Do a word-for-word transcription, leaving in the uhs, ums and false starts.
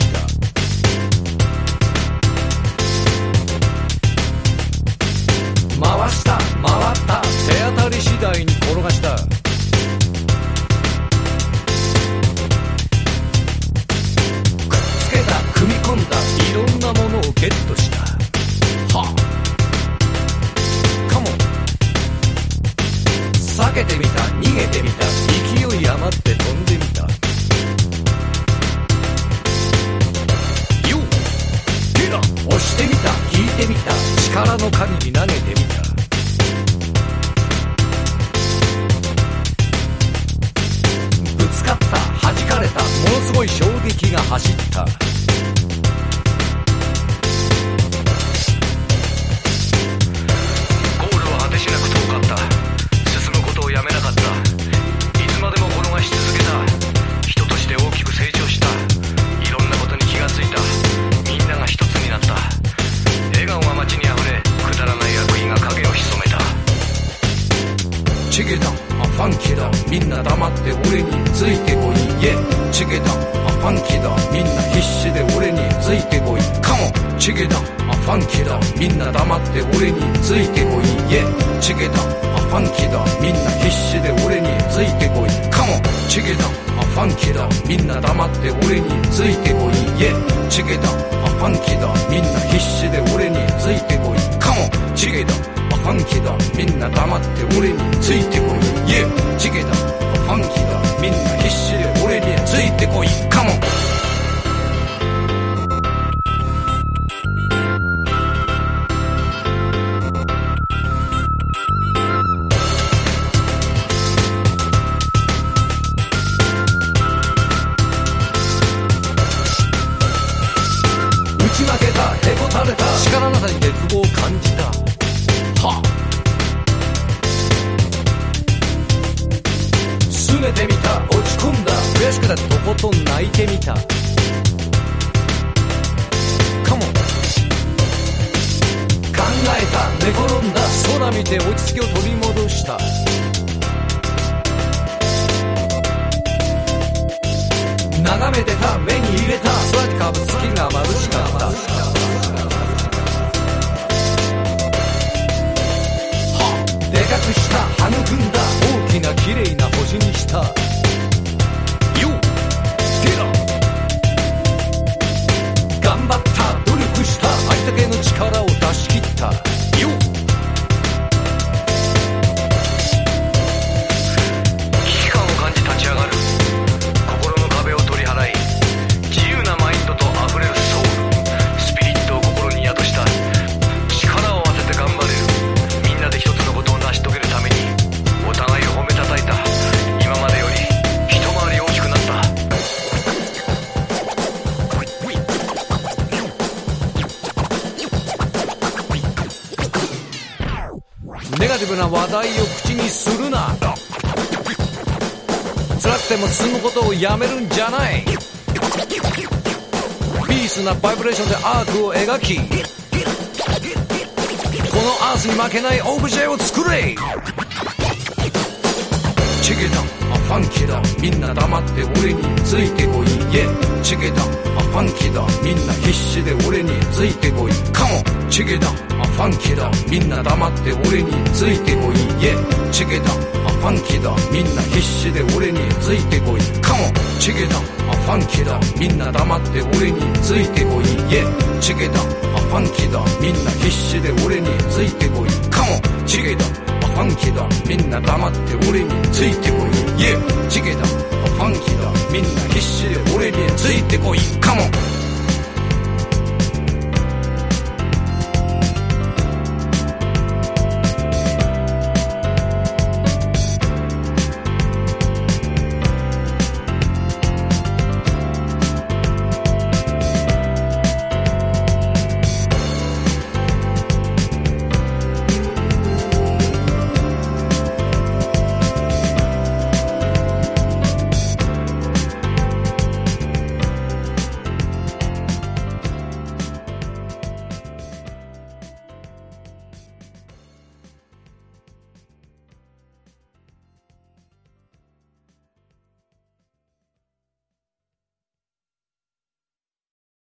た。回した回った手当たり次第に転がした。くっつけた組み込んだいろんなものをゲットした。はあカモン。避けてみた逃げてみた勢い余って飛んでみた。よっゲラ押してみた引いてみた力の限り投げてみた。ぶつかった弾かれたものすごい衝撃が走った。 ゴールは果てしなく遠かった。進むことをやめなかった。いつまでも転がし続けた。人として大きく成長した。いろんなことに気がついた。みんなが一つになった。笑顔が街にあふれ、くだらない悪意が影を潜めた。 チゲだあファンキーだみんな黙って俺についてこい。イエチゲだあファンキーだみんな必死で俺についてこい。カモンチゲだあファンキーだみんな黙って俺についてこい。イエチゲだあファンキーだみんな必死で俺についてこい。カモンチゲだあファンキーだみんな黙って俺についてこい。イエチゲだあファンキーだみんな必死で俺についてこい。カモンチゲだファンキーだみんな黙って俺についてこい。イエチゲだファンキーだみんな必死で俺についてこい。カモン打ち負けたへこたれた力の中に絶望を感じた。は拗ねてみた落ち込んだ悔しくなってとことん泣いてみた。カモン考えた寝転んだ空見て落ち着きを取り戻した。眺めてた目に入れた空に浮かぶ月が眩しかった。でかくした育んだ大きな綺麗な星にした。よっゲラ頑張った努力したありだけの力を出し切った。よっ危機感を感じ立ち上がる。心の壁を取り払い自由なマインドと溢れるソウルスピリットを心に宿した。力を合わせて頑張れる。みんなで一つのことを成し遂げるためにお互いを褒めたたいた。今までより一回り大きくなった。 ネガティブな話題を口にするな。辛くても進むことをやめるんじゃない。ピースなバイブレーションでアートを描きこのアースに負けないオブジェを作れ。チゲだあファンキーだみんな黙って俺についてこい。イエチゲだあファンキーだみんな必死で俺についてこい。カモンチゲだあファンキーだみんな黙って俺についてこい。イエチゲだあファンキーだみんな必死で俺についてこい。カモンチゲだあファンキーだみんな黙って俺についてこい。イエチゲだあファンキーだみんな必死で俺についてこい。カモンチゲだファンキーだみんな黙って俺についてこい。イエチゲだファンキーだみんな必死で俺についてこい。カモン